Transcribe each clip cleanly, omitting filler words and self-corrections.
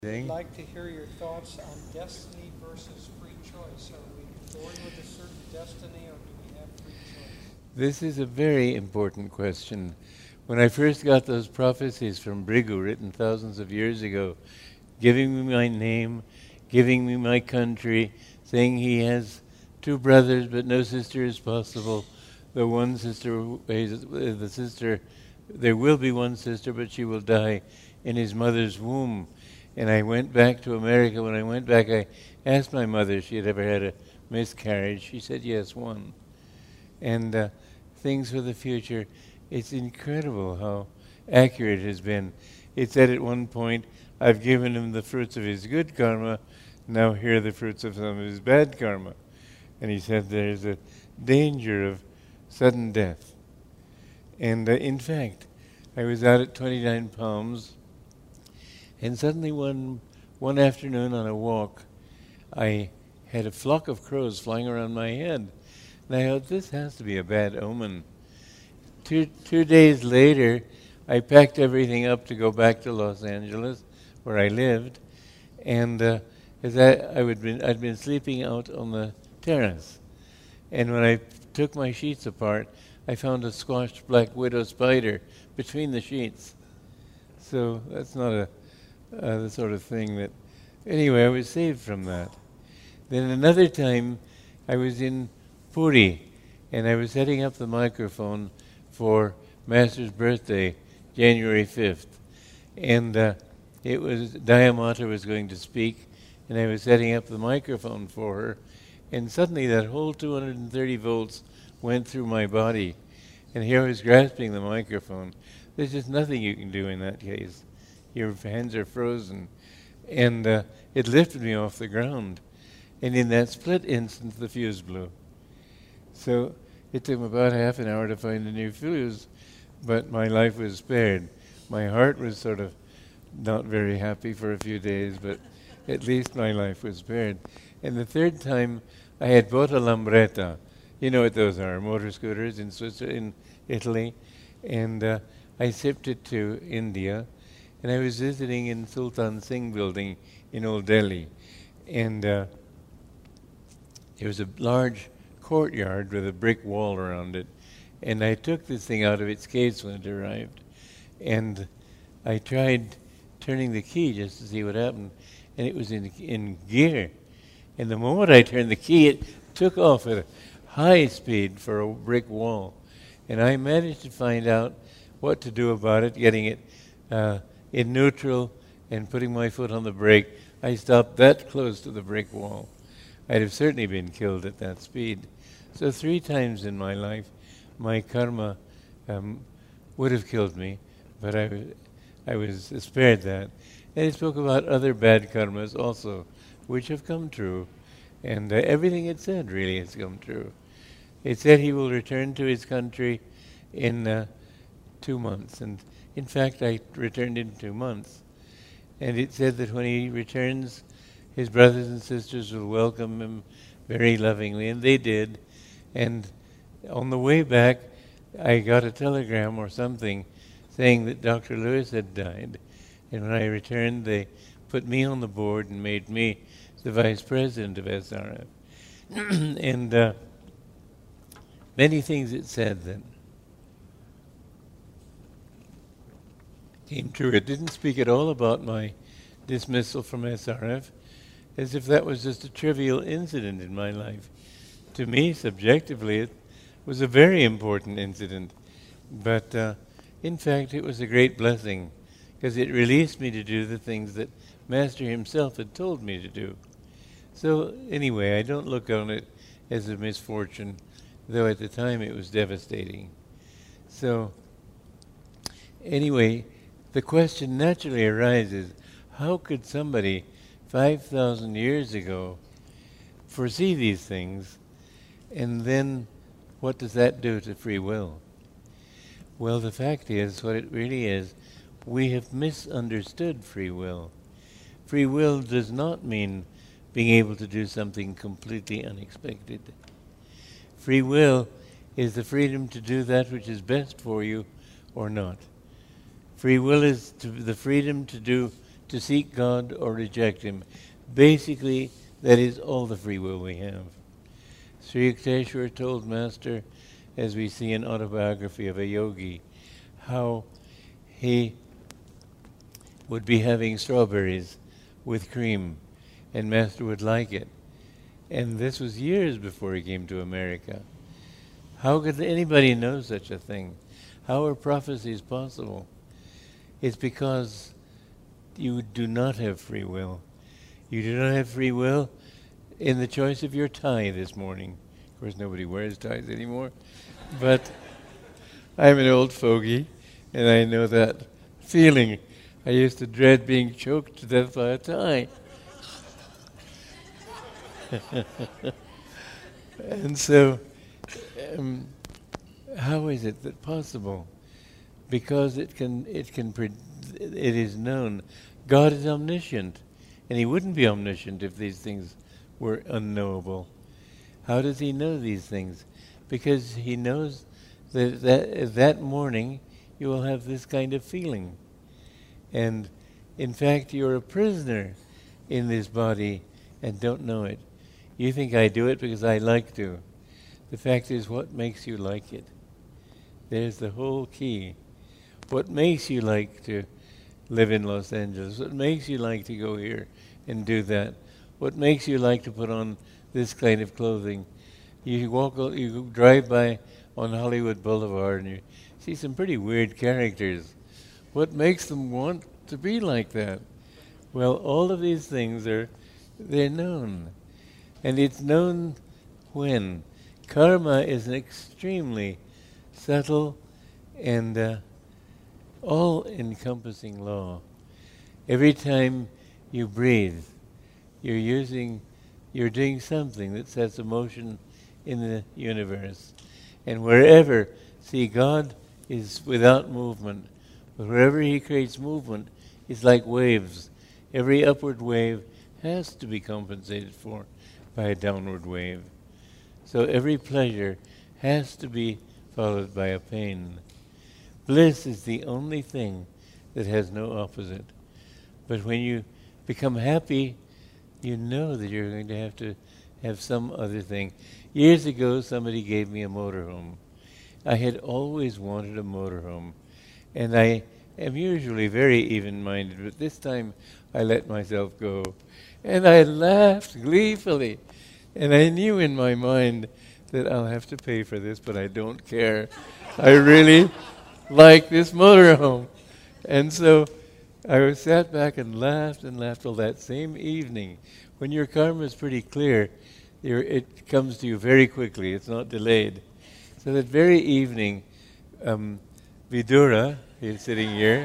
I'd Thing. like to hear your thoughts on destiny versus free choice. Are we born with a certain destiny or do we have free choice? This is a very important question. When I first got those prophecies from Brigu, written thousands of years ago, giving me my name, giving me my country, saying he has two brothers but no sister is possible, the one sister, the sister, there will be one sister but she will die in his mother's womb. And I went back to America. When I went back, I asked my mother if she had ever had a miscarriage. She said yes, one. And things for the future. It's incredible how accurate it has been. It said at one point, I've given him the fruits of his good karma, now here are the fruits of some of his bad karma. And he said there's a danger of sudden death. And in fact, I was out at 29 Palms, and suddenly one afternoon on a walk, I had a flock of crows flying around my head. And I thought, this has to be a bad omen. Two days later, I packed everything up to go back to Los Angeles, where I lived, and as I'd been sleeping out on the terrace. And when I took my sheets apart, I found a squashed black widow spider between the sheets. So that's not the sort of thing that... Anyway, I was saved from that. Then another time, I was in Puri, and I was setting up the microphone for Master's birthday, January 5th. And it was Dayamata was going to speak, and I was setting up the microphone for her. And suddenly that whole 230 volts went through my body. And here I was grasping the microphone. There's just nothing you can do in that case. Your hands are frozen. And it lifted me off the ground. And in that split instant, the fuse blew. So it took me about half an hour to find a new fuse, but my life was spared. My heart was sort of not very happy for a few days, but at least my life was spared. And the third time, I had bought a Lambretta. You know what those are, motor scooters in Italy. And I shipped it to India, and I was visiting in Sultan Singh building in Old Delhi. And there was a large courtyard with a brick wall around it. And I took this thing out of its case when it arrived. And I tried turning the key just to see what happened. And it was in gear. And the moment I turned the key, it took off at a high speed for a brick wall. And I managed to find out what to do about it, getting it in neutral and putting my foot on the brake. I stopped that close to the brick wall. I'd have certainly been killed at that speed. So 3 times in my life, my karma would have killed me, but I was spared that. And he spoke about other bad karmas also, which have come true. And everything it said really has come true. It said he will return to his country in 2 months. And in fact, I returned in 2 months. And it said that when he returns, his brothers and sisters will welcome him very lovingly, and they did. And on the way back, I got a telegram or something saying that Dr. Lewis had died. And when I returned, they put me on the board and made me the vice president of SRF. And many things it said that came true. It didn't speak at all about my dismissal from SRF, as if that was just a trivial incident in my life. To me, subjectively, it was a very important incident. But in fact, it was a great blessing, because it released me to do the things that Master himself had told me to do. So anyway, I don't look on it as a misfortune, though at the time it was devastating. So anyway, the question naturally arises, how could somebody 5,000 years ago foresee these things, and then what does that do to free will? Well, the fact is, what it really is, we have misunderstood free will. Free will does not mean being able to do something completely unexpected. Free will is the freedom to do that which is best for you or not. Free will is the freedom to to seek God or reject Him. Basically, that is all the free will we have. Sri Yukteswar told Master, as we see in Autobiography of a Yogi, how he would be having strawberries with cream, and Master would like it. And this was years before he came to America. How could anybody know such a thing? How are prophecies possible? It's because you do not have free will. You do not have free will in the choice of your tie this morning. Of course, nobody wears ties anymore. But I'm an old fogey, and I know that feeling. I used to dread being choked to death by a tie. And so, how is it that possible? Because it is known. God is omniscient, and He wouldn't be omniscient if these things were unknowable. How does He know these things? Because He knows that morning you will have this kind of feeling. And in fact, you're a prisoner in this body and don't know it. You think I do it because I like to. The fact is, what makes you like it? There's the whole key. What makes you like to live in Los Angeles? What makes you like to go here and do that? What makes you like to put on this kind of clothing? You drive by on Hollywood Boulevard and you see some pretty weird characters. What makes them want to be like that? Well, all of these things they're known. And it's known when? Karma is an extremely subtle and all-encompassing law. Every time you breathe, you're doing something that sets a motion in the universe. And wherever, see, God is without movement, but wherever He creates movement, it's like waves. Every upward wave has to be compensated for by a downward wave. So every pleasure has to be followed by a pain. Bliss is the only thing that has no opposite. But when you become happy, you know that you're going to have some other thing. Years ago, somebody gave me a motorhome. I had always wanted a motorhome. And I am usually very even-minded, but this time I let myself go. And I laughed gleefully. And I knew in my mind that I'll have to pay for this, but I don't care. I really like this motorhome. And so I sat back and laughed till that same evening. When your karma is pretty clear, it comes to you very quickly. It's not delayed. So that very evening, Vidura, he's sitting here,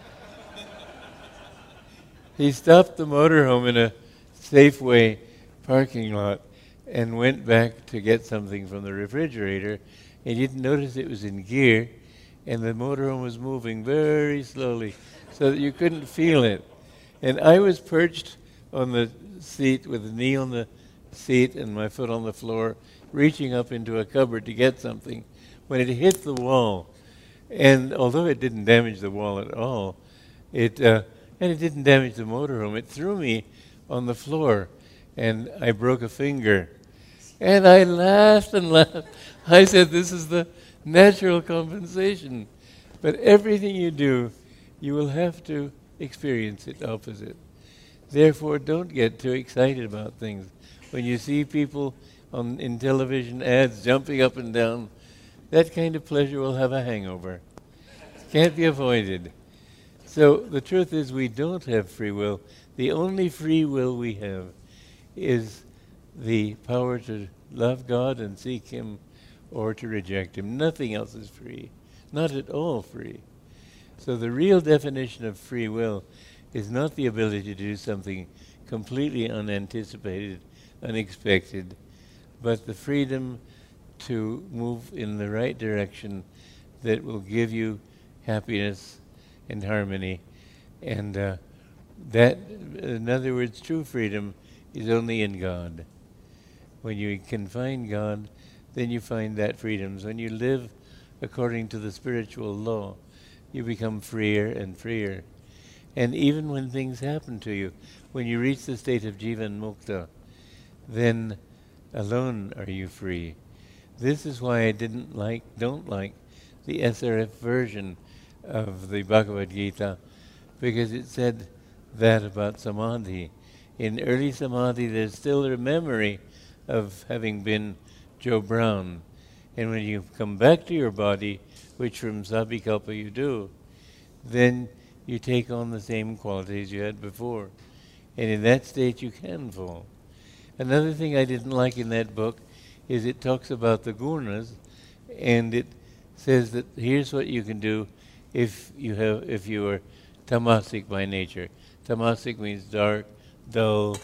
he stopped the motorhome in a Safeway parking lot and went back to get something from the refrigerator. He didn't notice it was in gear, and the motorhome was moving very slowly so that you couldn't feel it. And I was perched on the seat with a knee on the seat and my foot on the floor, reaching up into a cupboard to get something, when it hit the wall. And although it didn't damage the wall at all, it didn't damage the motorhome, it threw me on the floor, and I broke a finger. And I laughed and laughed. I said, this is the natural compensation. But everything you do, you will have to experience it opposite. Therefore, don't get too excited about things. When you see people in television ads jumping up and down, that kind of pleasure will have a hangover. It can't be avoided. So the truth is we don't have free will. The only free will we have is the power to love God and seek Him or to reject Him. Nothing else is free. Not at all free. So the real definition of free will is not the ability to do something completely unanticipated, unexpected, but the freedom to move in the right direction that will give you happiness and harmony. And that, in other words, true freedom is only in God. When you can find God, then you find that freedom. So when you live according to the spiritual law, you become freer and freer. And even when things happen to you, when you reach the state of Jivan Mukta, then alone are you free. This is why I don't like the SRF version of the Bhagavad Gita, because it said that about samadhi. In early samadhi, there's still a memory of having been Joe Brown. And when you come back to your body, which from Sabikalpa you do, then you take on the same qualities you had before. And in that state you can fall. Another thing I didn't like in that book is it talks about the gunas, and it says that here's what you can do if you are tamasic by nature. Tamasic means dark, dull.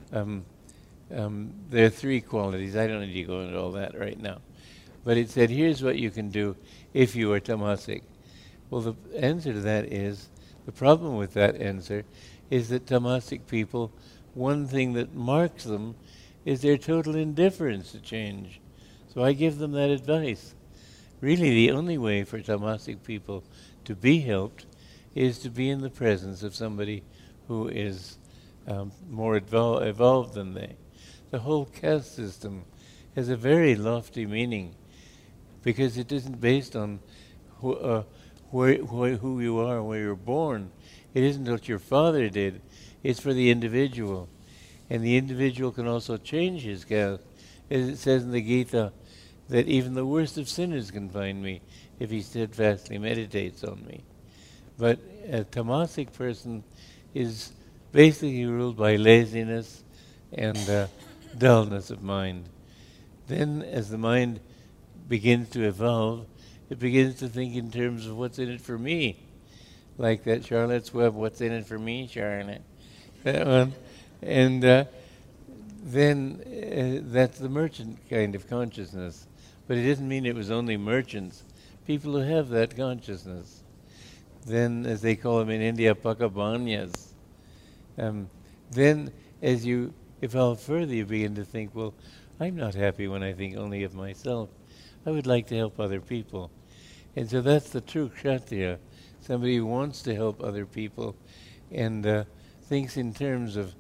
There are three qualities. I don't need to go into all that right now. But it said, here's what you can do if you are tamasic. Well, the answer to that is, the problem with that answer is that tamasic people, one thing that marks them is their total indifference to change. So I give them that advice. Really, the only way for tamasic people to be helped is to be in the presence of somebody who is more evolved than they. The whole caste system has a very lofty meaning, because it isn't based on who you are, where you're born. It isn't what your father did. It's for the individual. And the individual can also change his caste. As it says in the Gita, that even the worst of sinners can find me if he steadfastly meditates on me. But a tamasic person is basically ruled by laziness and dullness of mind. Then, as the mind begins to evolve, it begins to think in terms of what's in it for me. Like that Charlotte's Web, what's in it for me, Charlotte? That one. And then that's the merchant kind of consciousness. But it doesn't mean it was only merchants. People who have that consciousness. Then, as they call them in India, pakabanyas. Then, as you evolve further, you begin to think, well, I'm not happy when I think only of myself. I would like to help other people. And so that's the true Kshatriya, somebody who wants to help other people and thinks in terms of,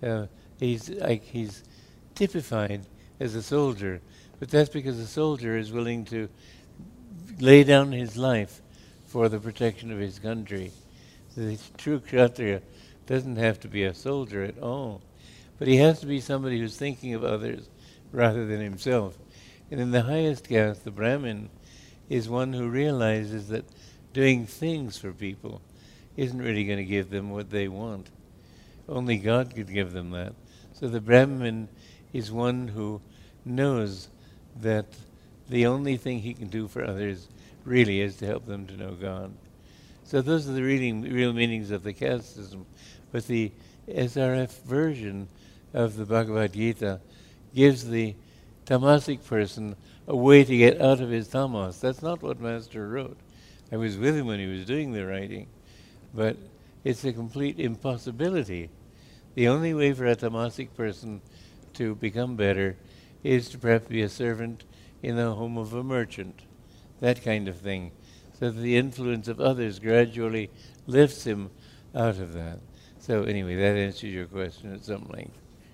he's typified as a soldier, but that's because a soldier is willing to lay down his life for the protection of his country. The true Kshatriya doesn't have to be a soldier at all, but he has to be somebody who's thinking of others rather than himself. And in the highest caste, the Brahmin is one who realizes that doing things for people isn't really going to give them what they want. Only God could give them that. So the Brahmin is one who knows that the only thing he can do for others really is to help them to know God. So those are the real meanings of the caste system. But the SRF version of the Bhagavad Gita gives the tamasic person a way to get out of his tamas. That's not what Master wrote. I was with him when he was doing the writing. But it's a complete impossibility. The only way for a tamasic person to become better is to perhaps be a servant in the home of a merchant. That kind of thing. So that the influence of others gradually lifts him out of that. So anyway, that answers your question at some length.